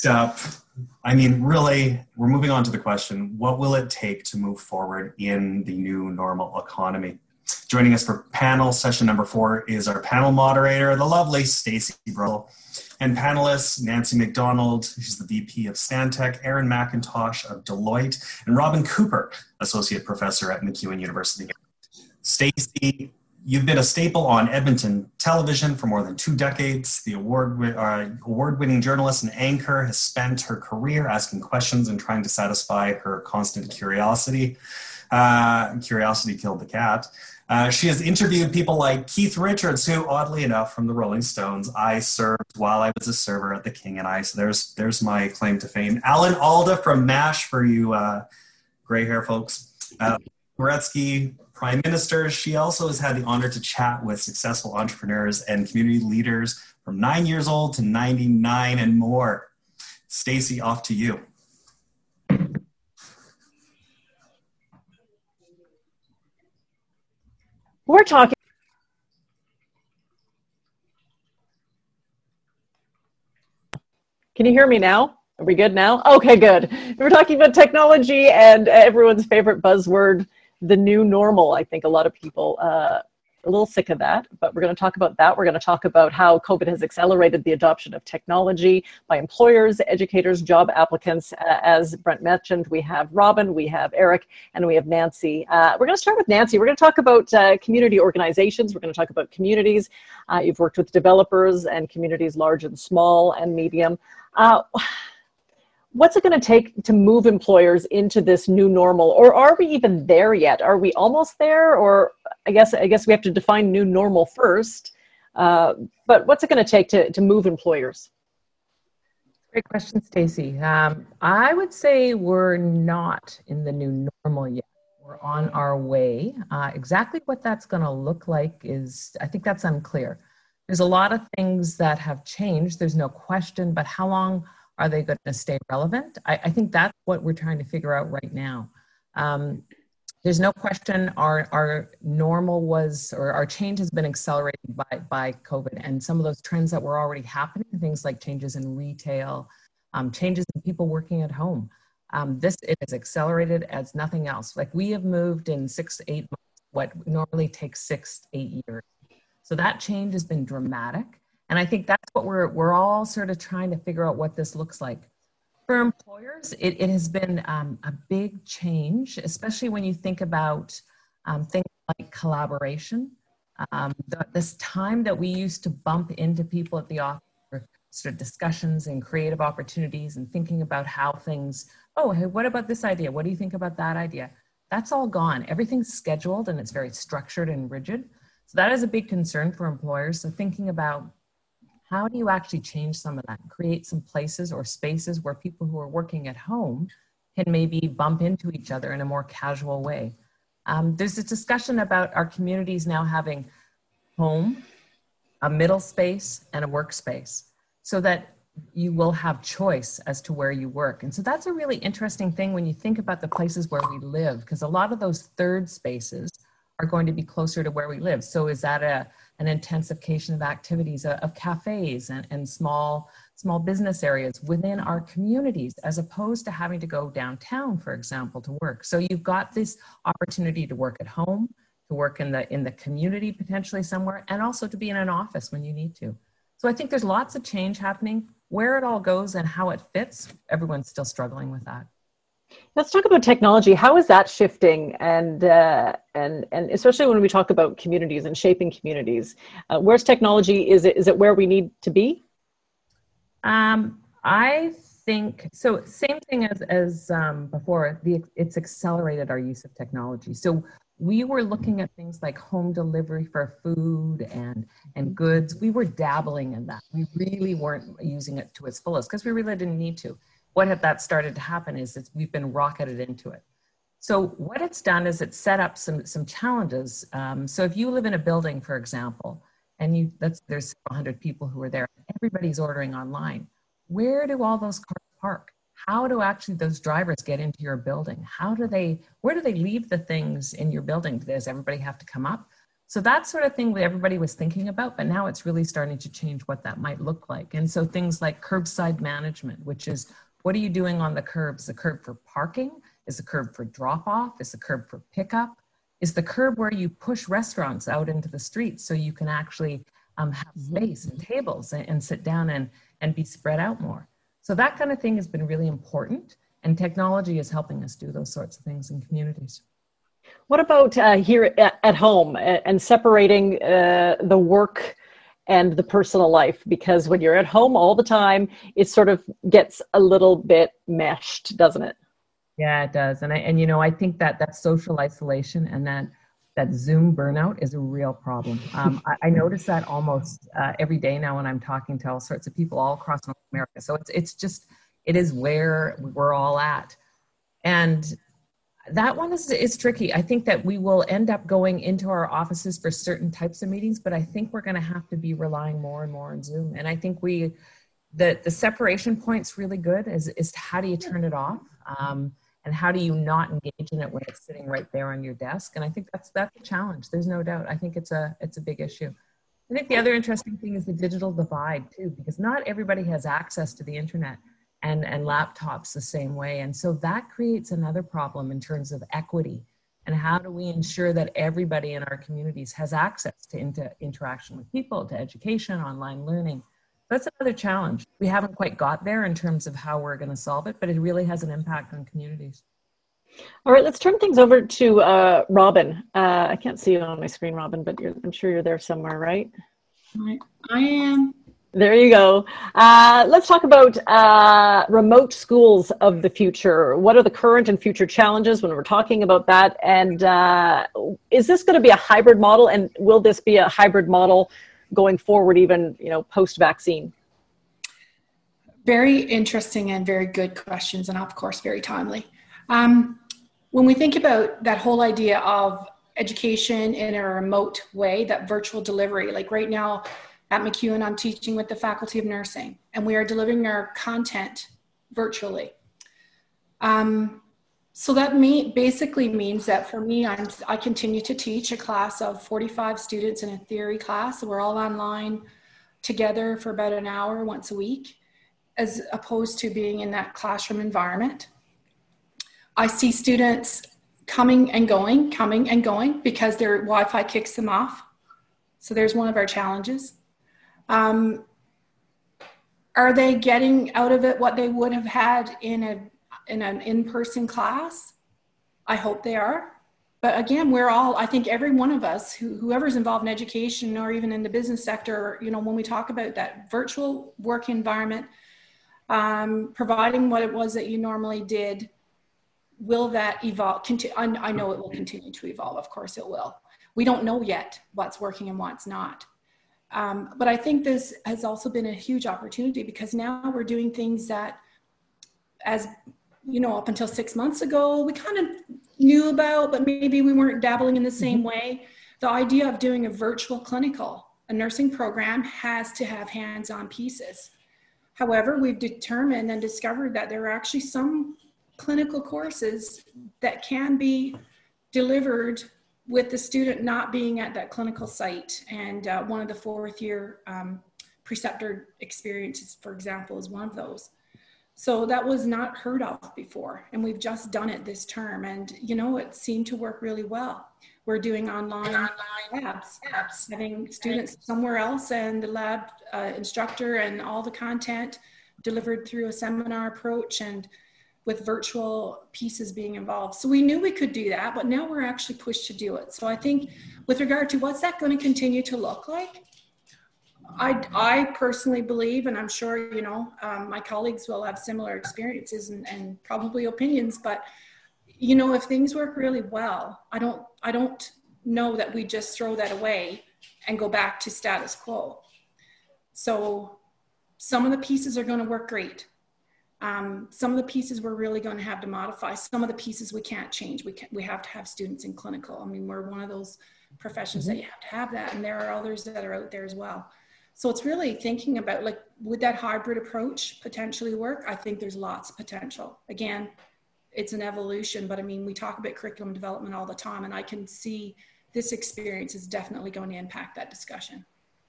Uh, I mean, really, we're moving on to the question, what will it take to move forward in the new normal economy? Joining us for panel session number 4 is our panel moderator, the lovely Stacey Brule, and panelists Nancy McDonald, she's the VP of Stantec, Aaron McIntosh of Deloitte, and Robin Cooper, Associate Professor at MacEwan University. Stacey, you've been a staple on Edmonton television for more than 2 decades. The award-winning journalist and anchor has spent her career asking questions and trying to satisfy her constant curiosity. Curiosity killed the cat. She has interviewed people like Keith Richards, who, oddly enough, from the Rolling Stones, I served while I was a server at the King and I. So there's my claim to fame. Alan Alda from MASH for you gray hair folks. Gretzky, Prime Minister. She also has had the honor to chat with successful entrepreneurs and community leaders from 9 years old to 99 and more. Stacey, off to you. We're talking. Can you hear me now? Are we good now? Okay, good. We're talking about technology and everyone's favorite buzzword, the new normal. I think a lot of people are a little sick of that, but we're going to talk about that. We're going to talk about how COVID has accelerated the adoption of technology by employers, educators, job applicants. As Brent mentioned, we have Robin, we have Eric, and we have Nancy. We're going to start with Nancy. We're going to talk about community organizations. We're going to talk about communities. You've worked with developers and communities large and small and medium. What's it going to take to move employers into this new normal? Or are we even there yet? Are we almost there? Or I guess we have to define new normal first. But what's it going to take to move employers? Great question, Stacey. I would say we're not in the new normal yet. We're on our way. Exactly what that's going to look like I think that's unclear. There's a lot of things that have changed. There's no question, but how long are they going to stay relevant? I think that's what we're trying to figure out right now. There's no question our normal was, or our change has been accelerated by COVID, and some of those trends that were already happening, things like changes in retail, changes in people working at home. It has accelerated as nothing else. Like, we have moved in 6 to 8 months, what normally takes 6 to 8 years. So that change has been dramatic. And I think that's what we're all sort of trying to figure out what this looks like. For employers, it has been a big change, especially when you think about things like collaboration. This time that we used to bump into people at the office for sort of discussions and creative opportunities and thinking about how things, oh, hey, what about this idea? What do you think about that idea? That's all gone. Everything's scheduled and it's very structured and rigid. So that is a big concern for employers. So thinking about how do you actually change some of that, create some places or spaces where people who are working at home can maybe bump into each other in a more casual way. There's a discussion about our communities now having home, a middle space, and a workspace, so that you will have choice as to where you work. And so that's a really interesting thing when you think about the places where we live, because a lot of those third spaces are going to be closer to where we live. So is that an intensification of activities of cafes and small business areas within our communities, as opposed to having to go downtown, for example, to work? So you've got this opportunity to work at home, to work in the community potentially somewhere, and also to be in an office when you need to. So I think there's lots of change happening. Where it all goes and how it fits, everyone's still struggling with that. Let's talk about technology. How is that shifting? And especially when we talk about communities and shaping communities, where's technology? Is it where we need to be? I think so. Same thing as before. It's accelerated our use of technology. So we were looking at things like home delivery for food and goods. We were dabbling in that. We really weren't using it to its fullest because we really didn't need to. What had that started to happen is that we've been rocketed into it. So what it's done is it's set up some challenges. So if you live in a building, for example, and there's several hundred people who are there, everybody's ordering online. Where do all those cars park? How do actually those drivers get into your building? Where do they leave the things in your building? Does everybody have to come up? So that sort of thing that everybody was thinking about, but now it's really starting to change what that might look like. And so things like curbside management, which is, what are you doing on the curbs? The curb for parking? Is the curb for drop off? Is the curb for pickup? Is the curb where you push restaurants out into the streets so you can actually have space and tables and sit down and be spread out more? So that kind of thing has been really important, and technology is helping us do those sorts of things in communities. What about here at home and separating the work and the personal life? Because when you're at home all the time, it sort of gets a little bit meshed, doesn't it? Yeah, it does. And I think that social isolation and that Zoom burnout is a real problem. I notice that almost every day now when I'm talking to all sorts of people all across North America. So it is where we're all at. And that one is tricky. I think that we will end up going into our offices for certain types of meetings, but I think we're going to have to be relying more and more on Zoom. And I think the separation point's really good is how do you turn it off? And how do you not engage in it when it's sitting right there on your desk? And I think that's a challenge. There's no doubt. I think it's a big issue. I think the other interesting thing is the digital divide too, because not everybody has access to the internet and laptops the same way. And so that creates another problem in terms of equity. And how do we ensure that everybody in our communities has access to interaction with people, to education, online learning? That's another challenge. We haven't quite got there in terms of how we're going to solve it, but it really has an impact on communities. All right, let's turn things over to Robin. I can't see you on my screen, Robin, but I'm sure you're there somewhere, right? I am. There you go. Let's talk about remote schools of the future. What are the current and future challenges when we're talking about that? And is this going to be a hybrid model? And will this be a hybrid model going forward, even post-vaccine? Very interesting and very good questions, and of course, very timely. When we think about that whole idea of education in a remote way, that virtual delivery, like right now, at MacEwan, I'm teaching with the Faculty of Nursing, and we are delivering our content virtually. So that basically means that for me, I continue to teach a class of 45 students in a theory class. We're all online together for about an hour once a week, as opposed to being in that classroom environment. I see students coming and going because their Wi-Fi kicks them off. So there's one of our challenges. Are they getting out of it what they would have had in an in-person class? I hope they are. But again, I think every one of us, whoever's involved in education or even in the business sector, when we talk about that virtual work environment, providing what it was that you normally did, will that evolve? I know it will continue to evolve. Of course it will. We don't know yet what's working and what's not. But I think this has also been a huge opportunity, because now we're doing things that, as up until 6 months ago, we kind of knew about, but maybe we weren't dabbling in the same way. The idea of doing a virtual clinical, a nursing program, has to have hands-on pieces. However, we've determined and discovered that there are actually some clinical courses that can be delivered with the student not being at that clinical site. And one of the fourth year preceptor experiences, for example, is one of those. So that was not heard of before. And we've just done it this term. And, it seemed to work really well. We're doing online labs, having students somewhere else, and the lab instructor and all the content delivered through a seminar approach, and with virtual pieces being involved. So we knew we could do that, but now we're actually pushed to do it. So I think with regard to what's that going to continue to look like, I personally believe, and I'm sure, my colleagues will have similar experiences and probably opinions, but if things work really well, I don't know that we just throw that away and go back to status quo. So some of the pieces are going to work great. Some of the pieces we're really going to have to modify. Some of the pieces we can't change. We have to have students in clinical. I mean, we're one of those professions that you have to have that, and there are others that are out there as well. So it's really thinking about, would that hybrid approach potentially work? I think there's lots of potential. Again, it's an evolution, but I mean, we talk about curriculum development all the time, and I can see this experience is definitely going to impact that discussion.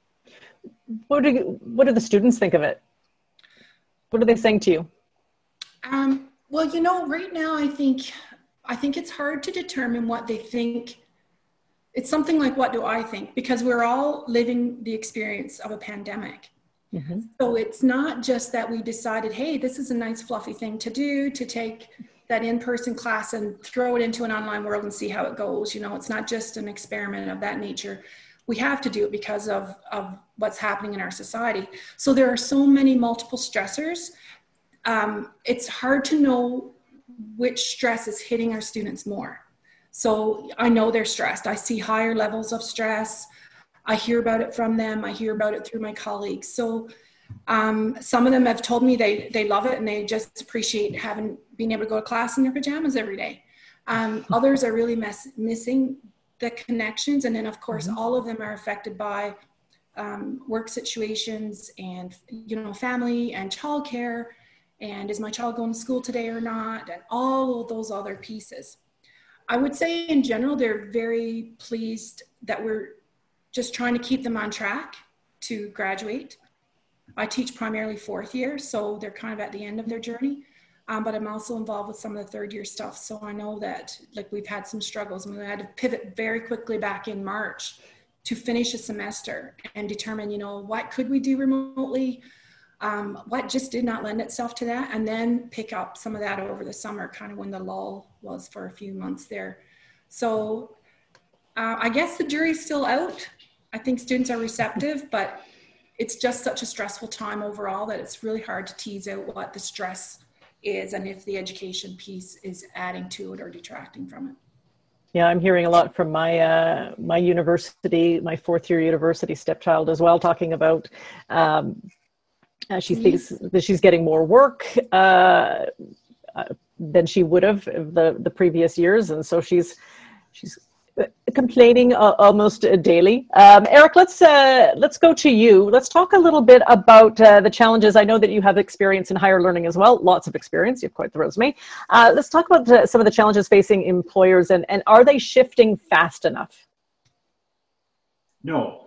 What do the students think of it? What are they saying to you? Well, you know, right now, I think it's hard to determine what they think. It's something like, what do I think? Because we're all living the experience of a pandemic. Mm-hmm. So it's not just that we decided, hey, this is a nice fluffy thing to do, to take that in-person class and throw it into an online world and see how it goes. You know, it's not just an experiment of that nature. We have to do it because of what's happening in our society. So there are so many multiple stressors. It's hard to know which stress is hitting our students more. So I know they're stressed. I see higher levels of stress. I hear about it from them. I hear about it through my colleagues. So some of them have told me they love it and they just appreciate being able to go to class in their pajamas every day. Others are really missing the connections. And then of course, all of them are affected by work situations and, you know, family and childcare. And is my child going to school today or not? And all of those other pieces. I would say in general, they're very pleased that we're just trying to keep them on track to graduate. I teach primarily fourth year, so they're kind of at the end of their journey. But I'm also involved with some of the third year stuff. So I know that like we've had some struggles and we had to pivot very quickly back in March to finish a semester and determine, you know, what could we do remotely? What just did not lend itself to that, and then pick up some of that over the summer, kind of when the lull was for a few months there. So I guess the jury's still out. I think students are receptive, but it's just such a stressful time overall that it's really hard to tease out what the stress is and if the education piece is adding to it or detracting from it. Yeah, I'm hearing a lot from my my university, my fourth year university stepchild as well, talking about she thinks that she's getting more work than she would have the previous years, and so she's complaining almost daily. Eric, let's go to you. Let's talk a little bit about the challenges. I know that you have experience in higher learning as well, lots of experience. You have quite the resume. Let's talk about some of the challenges facing employers, and are they shifting fast enough? No.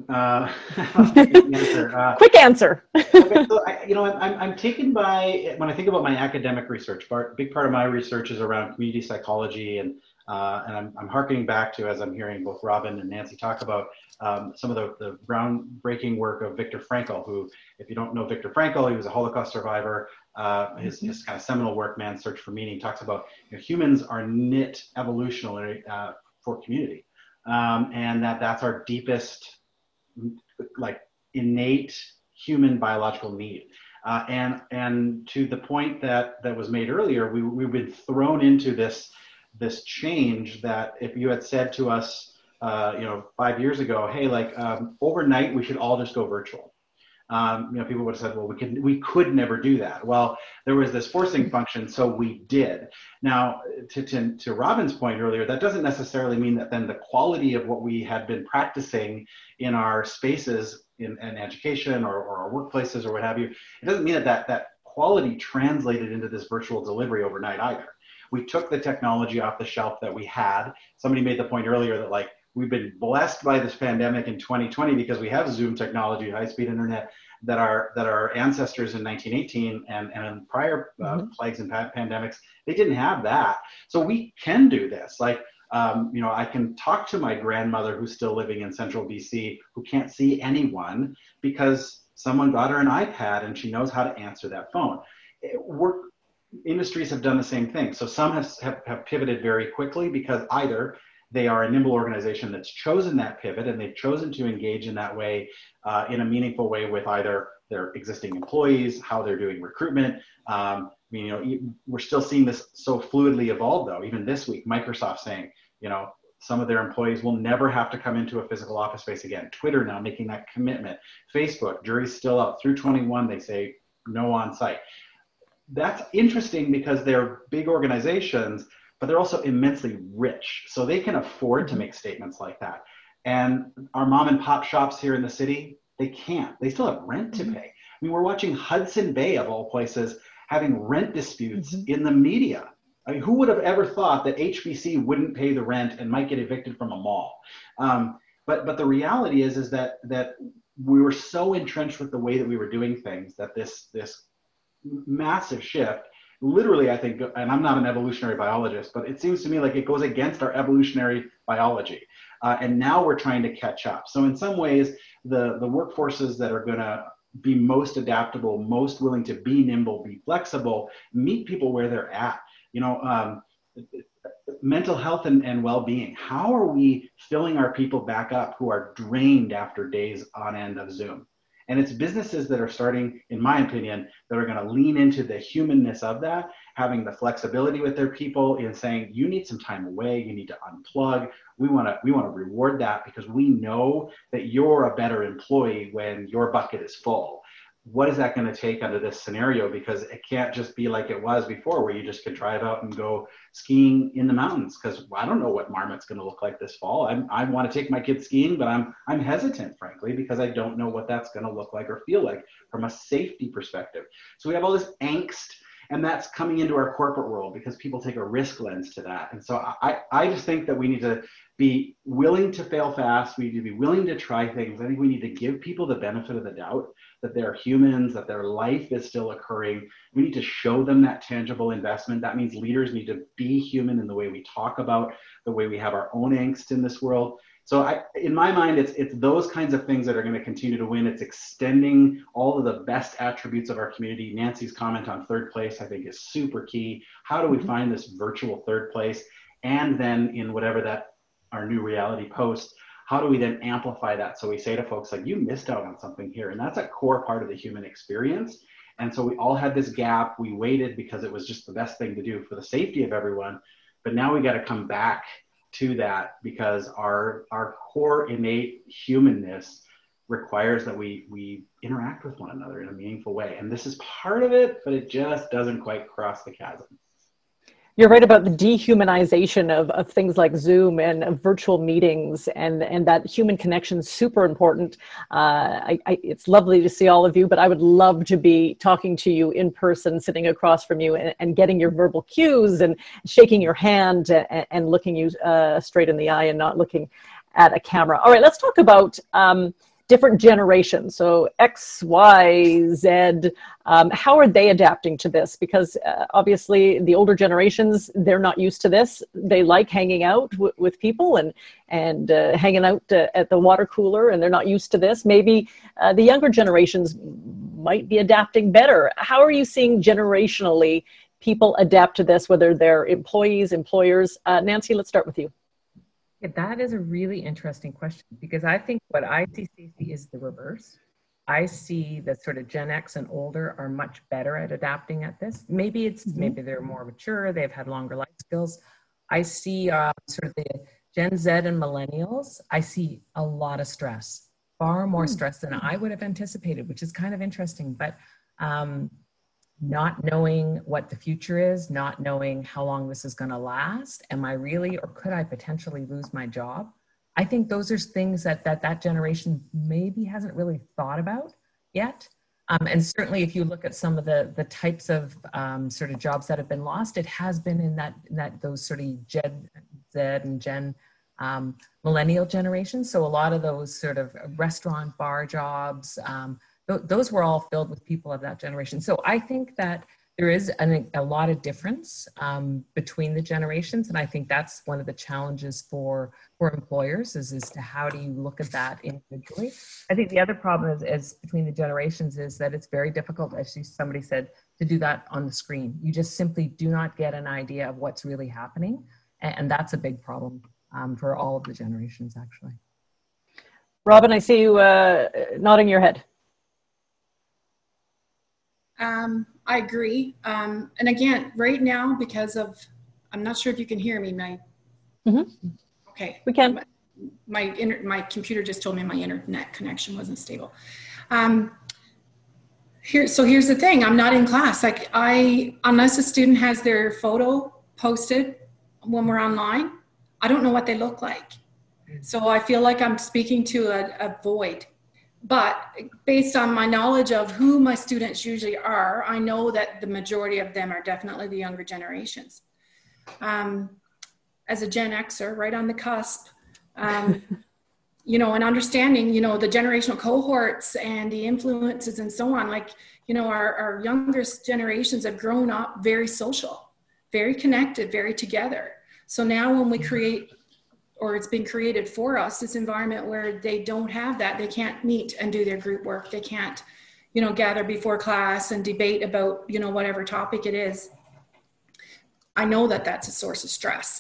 Quick answer. Okay, so I'm taken by, when I think about my academic research, big part of my research is around community psychology, and I'm harkening back to, as I'm hearing both Robin and Nancy talk about some of the groundbreaking work of Viktor Frankl, who, if you don't know Viktor Frankl, he was a Holocaust survivor. His kind of seminal work, Man's Search for Meaning, talks about, you know, humans are knit evolutionally for community. And that's our deepest, like, innate human biological need. And to the point that was made earlier, we've been thrown into this change that if you had said to us, 5 years ago, hey, overnight we should all just go virtual. People would have said, well, we could never do that. Well, there was this forcing function, so we did. Now, to Robin's point earlier, that doesn't necessarily mean that then the quality of what we had been practicing in our spaces in education or our workplaces or what have you, it doesn't mean that quality translated into this virtual delivery overnight either. We took the technology off the shelf that we had. Somebody made the point earlier that, we've been blessed by this pandemic in 2020 because we have Zoom technology, high-speed internet, that our ancestors in 1918 and in prior plagues and pandemics, they didn't have that. So we can do this. I can talk to my grandmother who's still living in central BC, who can't see anyone because someone got her an iPad and she knows how to answer that phone. Industries have done the same thing. So some have pivoted very quickly because either they are a nimble organization that's chosen that pivot and they've chosen to engage in that way in a meaningful way with either their existing employees, how they're doing recruitment. We're still seeing this so fluidly evolve though. Even this week, Microsoft saying, some of their employees will never have to come into a physical office space again. Twitter now making that commitment. Facebook, jury's still out through 21. They say no on site. That's interesting because they're big organizations, but they're also immensely rich. So they can afford to make statements like that. And our mom and pop shops here in the city, they can't. They still have rent to pay. I mean, we're watching Hudson Bay, of all places, having rent disputes in the media. I mean, who would have ever thought that HBC wouldn't pay the rent and might get evicted from a mall? But the reality is that we were so entrenched with the way that we were doing things that this massive shift, literally, I think, and I'm not an evolutionary biologist, but it seems to me like it goes against our evolutionary biology. And now we're trying to catch up. So in some ways, the workforces that are going to be most adaptable, most willing to be nimble, be flexible, meet people where they're at. You know, mental health and well-being. How are we filling our people back up who are drained after days on end of Zoom? And it's businesses that are starting, in my opinion, that are going to lean into the humanness of that, having the flexibility with their people in saying, you need some time away, you need to unplug. We want to reward that because we know that you're a better employee when your bucket is full. What is that going to take under this scenario? Because it can't just be like it was before, where you just could drive out and go skiing in the mountains. Because I don't know what Marmot's going to look like this fall. I want to take my kids skiing, but I'm hesitant, frankly, because I don't know what that's going to look like or feel like from a safety perspective. So we have all this angst, and that's coming into our corporate world because people take a risk lens to that. And so I just think that we need to be willing to fail fast. We need to be willing to try things. I think we need to give people the benefit of the doubt that they're humans, that their life is still occurring. We need to show them that tangible investment. That means leaders need to be human in the way we talk about, the way we have our own angst in this world. So in my mind, it's those kinds of things that are going to continue to win. It's extending all of the best attributes of our community. Nancy's comment on third place, I think, is super key. How do we find this virtual third place? And then in whatever that our new reality post, how do we then amplify that? So we say to folks like, you missed out on something here. And that's a core part of the human experience. And so we all had this gap. We waited because it was just the best thing to do for the safety of everyone. But now we got to come back to that because our core innate humanness requires that we interact with one another in a meaningful way. And this is part of it, but it just doesn't quite cross the chasm. You're right about the dehumanization of things like Zoom and of virtual meetings, and that human connection is super important. It's lovely to see all of you, but I would love to be talking to you in person, sitting across from you and getting your verbal cues and shaking your hand and looking you straight in the eye and not looking at a camera. All right, let's talk about different generations. So X, Y, Z, how are they adapting to this? Because obviously the older generations, they're not used to this. They like hanging out with people and hanging out at the water cooler, and they're not used to this. Maybe the younger generations might be adapting better. How are you seeing generationally people adapt to this, whether they're employees, employers? Nancy, let's start with you. Yeah, that is a really interesting question, because I think what I see, Stacey, is the reverse. I see that sort of Gen X and older are much better at adapting at this. Maybe maybe they're more mature, they've had longer life skills. I see sort of the Gen Z and millennials, I see a lot of stress, far more stress than I would have anticipated, which is kind of interesting. But not knowing what the future is, not knowing how long this is going to last. Am I really, or could I potentially lose my job? I think those are things that generation maybe hasn't really thought about yet. And certainly if you look at some of the types of sort of jobs that have been lost, it has been in that those sort of Gen Z and Gen millennial generations. So a lot of those sort of restaurant, bar jobs, those were all filled with people of that generation. So I think that there is a lot of difference between the generations. And I think that's one of the challenges for employers is to how do you look at that individually? I think the other problem is between the generations is that it's very difficult, as somebody said, to do that on the screen. You just simply do not get an idea of what's really happening. And that's a big problem for all of the generations, actually. Robin, I see you nodding your head. I agree. And again, right now, because of, I'm not sure if you can hear me, Okay. We can. My computer just told me my internet connection wasn't stable. So here's the thing. I'm not in class. Like unless a student has their photo posted when we're online, I don't know what they look like. So I feel like I'm speaking to a void. But based on my knowledge of who my students usually are, I know that the majority of them are definitely the younger generations. as a Gen Xer, right on the cusp, you know, and understanding, you know, the generational cohorts and the influences and so on. Like, you know, our youngest generations have grown up very social, very connected, very together. So now when we create, or it's been created for us, this environment where they don't have that, they can't meet and do their group work. They can't, you know, gather before class and debate about, you know, whatever topic it is. I know that that's a source of stress.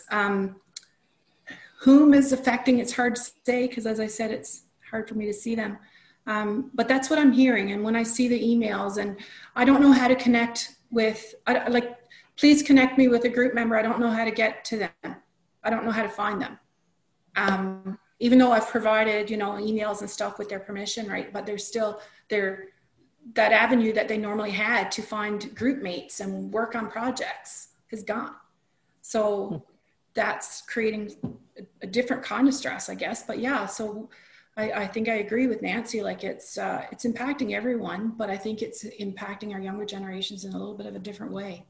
Whom is affecting, it's hard to say, because as I said, it's hard for me to see them. But that's what I'm hearing. And when I see the emails, and I don't know how to connect with, like, please connect me with a group member. I don't know how to get to them. I don't know how to find them. Even though I've provided, you know, emails and stuff with their permission, right? But there's still, that avenue that they normally had to find group mates and work on projects is gone. So that's creating a different kind of stress, I guess. But yeah, so I think I agree with Nancy. Like it's impacting everyone, but I think it's impacting our younger generations in a little bit of a different way.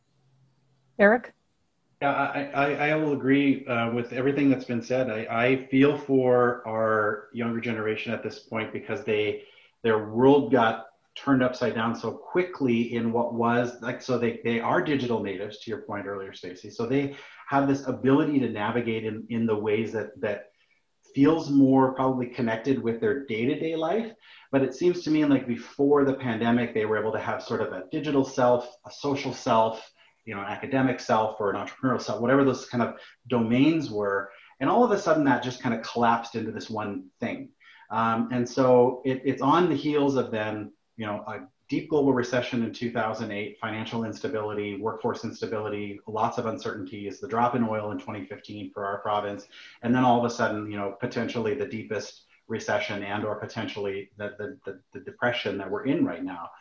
Eric? Yeah, I will agree with everything that's been said. I feel for our younger generation at this point because their world got turned upside down so quickly in what was like, so they are digital natives, to your point earlier, Stacey. So they have this ability to navigate in the ways that feels more probably connected with their day-to-day life. But it seems to me like before the pandemic, they were able to have sort of a digital self, a social self, you know, an academic self or an entrepreneurial self, whatever those kind of domains were. And all of a sudden that just kind of collapsed into this one thing. And so it's on the heels of then, you know, a deep global recession in 2008, financial instability, workforce instability, lots of uncertainties, the drop in oil in 2015 for our province. And then all of a sudden, you know, potentially the deepest recession and or potentially the depression that we're in right now.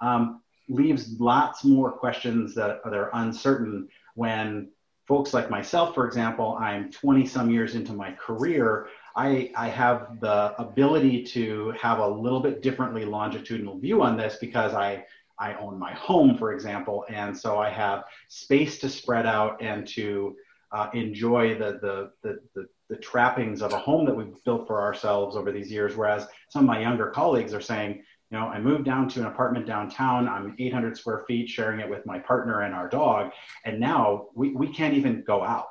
Leaves lots more questions that are uncertain when folks like myself, for example, I'm 20 some years into my career. I have the ability to have a little bit differently longitudinal view on this because I own my home, for example. And so I have space to spread out and to enjoy the trappings of a home that we've built for ourselves over these years. Whereas some of my younger colleagues are saying, you know, I moved down to an apartment downtown. I'm 800 square feet, sharing it with my partner and our dog. And now we can't even go out.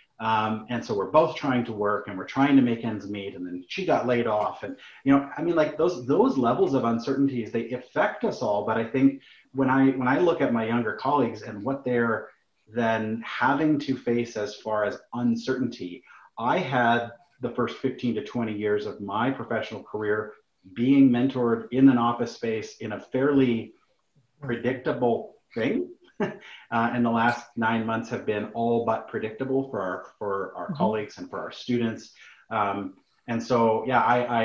And so we're both trying to work and we're trying to make ends meet. And then she got laid off. And, you know, I mean, like those levels of uncertainties, they affect us all. But I think when I look at my younger colleagues and what they're then having to face as far as uncertainty, I had the first 15 to 20 years of my professional career being mentored in an office space in a fairly predictable thing. And the last 9 months have been all but predictable for our colleagues and for our students. And so, yeah,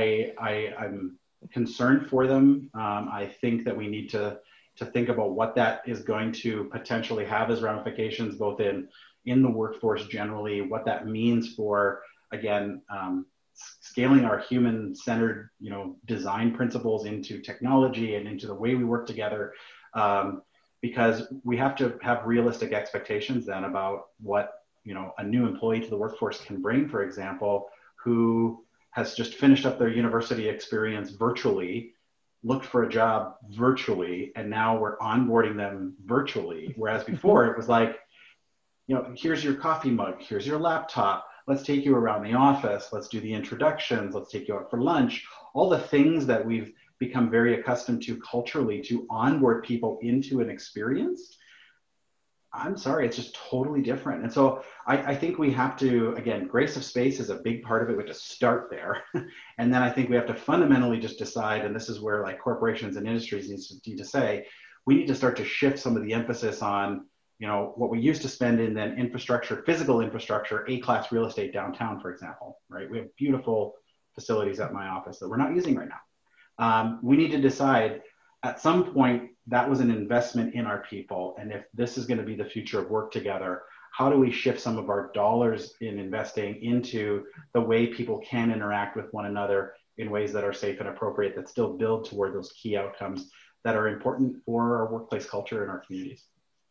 I'm concerned for them. I think that we need to think about what that is going to potentially have as ramifications, both in the workforce generally, what that means for, again, scaling our human-centered, you know, design principles into technology and into the way we work together, because we have to have realistic expectations then about what, you know, a new employee to the workforce can bring, for example, who has just finished up their university experience virtually, looked for a job virtually, and now we're onboarding them virtually. Whereas before it was like, you know, here's your coffee mug, here's your laptop, let's take you around the office, let's do the introductions, let's take you out for lunch, all the things that we've become very accustomed to culturally to onboard people into an experience. I'm sorry, it's just totally different. And so I think we have to, again, grace of space is a big part of it. We have to start there. And then I think we have to fundamentally just decide, and this is where like corporations and industries need to say, we need to start to shift some of the emphasis on, you know, what we used to spend in then infrastructure, physical infrastructure, A-class real estate downtown, for example, right? We have beautiful facilities at my office that we're not using right now. We need to decide at some point that was an investment in our people. And if this is going to be the future of work together, how do we shift some of our dollars in investing into the way people can interact with one another in ways that are safe and appropriate, that still build toward those key outcomes that are important for our workplace culture and our communities?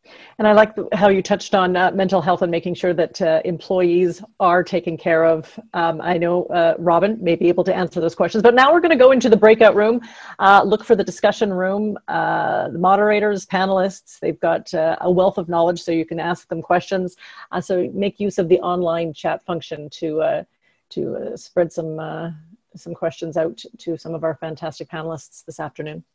And I like how you touched on mental health and making sure that employees are taken care of. I know Robin may be able to answer those questions, but now we're going to go into the breakout room, look for the discussion room. The moderators, panelists, they've got a wealth of knowledge, so you can ask them questions. So make use of the online chat function to spread some questions out to some of our fantastic panelists this afternoon.